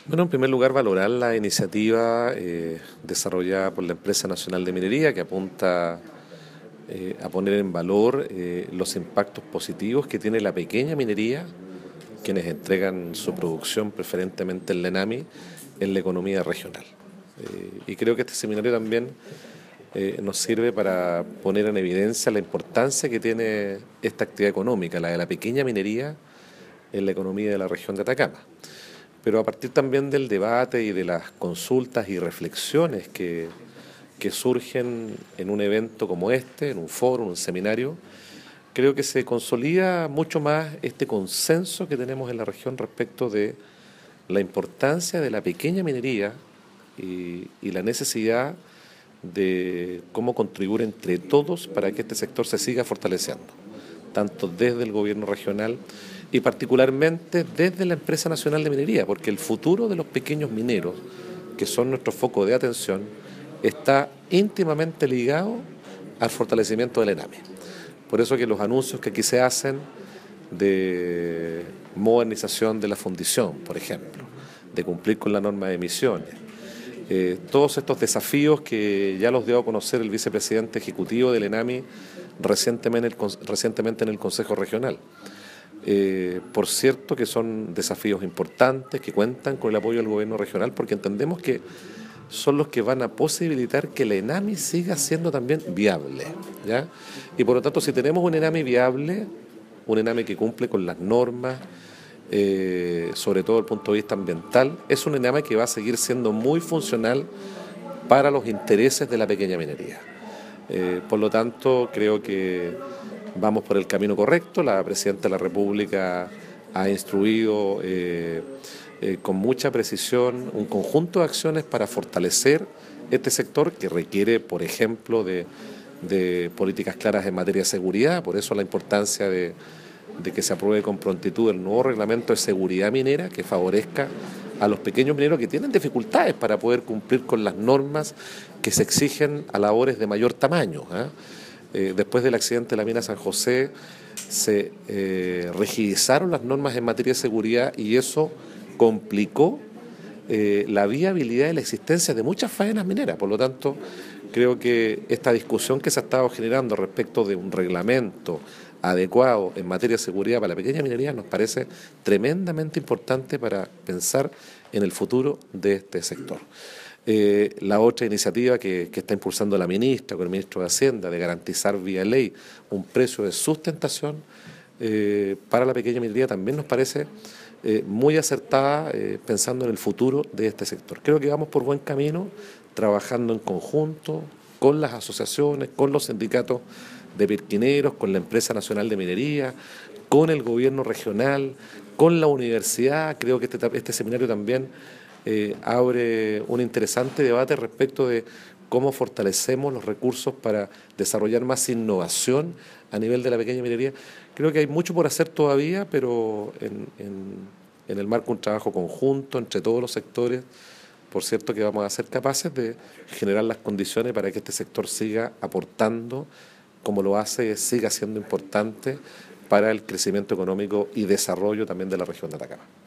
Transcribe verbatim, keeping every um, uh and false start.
Bueno, en primer lugar, valorar la iniciativa eh, desarrollada por la Empresa Nacional de Minería, que apunta eh, a poner en valor eh, los impactos positivos que tiene la pequeña minería, quienes entregan su producción preferentemente en la ENAMI, en la economía regional. Eh, y creo que este seminario también eh, nos sirve para poner en evidencia la importancia que tiene esta actividad económica, la de la pequeña minería, en la economía de la región de Atacama. Pero a partir también del debate y de las consultas y reflexiones que, que surgen en un evento como este, en un foro, en un seminario, creo que se consolida mucho más este consenso que tenemos en la región respecto de la importancia de la pequeña minería y, y la necesidad de cómo contribuir entre todos para que este sector se siga fortaleciendo, tanto desde el gobierno regional y particularmente desde la Empresa Nacional de Minería, porque el futuro de los pequeños mineros, que son nuestro foco de atención, está íntimamente ligado al fortalecimiento del ENAMI. Por eso que los anuncios que aquí se hacen de modernización de la fundición, por ejemplo, de cumplir con la norma de emisiones, eh, todos estos desafíos que ya los dio a conocer el vicepresidente ejecutivo del ENAMI recientemente en el, recientemente en el Consejo Regional. Eh, por cierto que son desafíos importantes que cuentan con el apoyo del gobierno regional porque entendemos que son los que van a posibilitar que la ENAMI siga siendo también viable, ¿ya? Y por lo tanto, si tenemos un ENAMI viable, un ENAMI que cumple con las normas, eh, sobre todo desde el punto de vista ambiental, es un ENAMI que va a seguir siendo muy funcional para los intereses de la pequeña minería. Eh, por lo tanto, creo que vamos por el camino correcto. La Presidenta de la República ha instruido eh, eh, con mucha precisión un conjunto de acciones para fortalecer este sector que requiere, por ejemplo, de, de políticas claras en materia de seguridad. Por eso la importancia de, de que se apruebe con prontitud el nuevo reglamento de seguridad minera que favorezca a los pequeños mineros que tienen dificultades para poder cumplir con las normas que se exigen a labores de mayor tamaño, ¿eh? Eh, después del accidente de la mina San José se eh, rigidizaron las normas en materia de seguridad y eso complicó eh, la viabilidad y la existencia de muchas faenas mineras. Por lo tanto, creo que esta discusión que se ha estado generando respecto de un reglamento adecuado en materia de seguridad para la pequeña minería nos parece tremendamente importante para pensar en el futuro de este sector. Eh, la otra iniciativa que, que está impulsando la ministra con el ministro de Hacienda de garantizar vía ley un precio de sustentación eh, para la pequeña minería también nos parece eh, muy acertada eh, pensando en el futuro de este sector. Creo que vamos por buen camino, trabajando en conjunto con las asociaciones, con los sindicatos de pirquineros, con la Empresa Nacional de Minería, con el gobierno regional, con la universidad. Creo que este, este seminario también Eh, abre un interesante debate respecto de cómo fortalecemos los recursos para desarrollar más innovación a nivel de la pequeña minería. Creo que hay mucho por hacer todavía, pero en, en, en el marco de un trabajo conjunto entre todos los sectores, por cierto que vamos a ser capaces de generar las condiciones para que este sector siga aportando, como lo hace, siga siendo importante para el crecimiento económico y desarrollo también de la región de Atacama.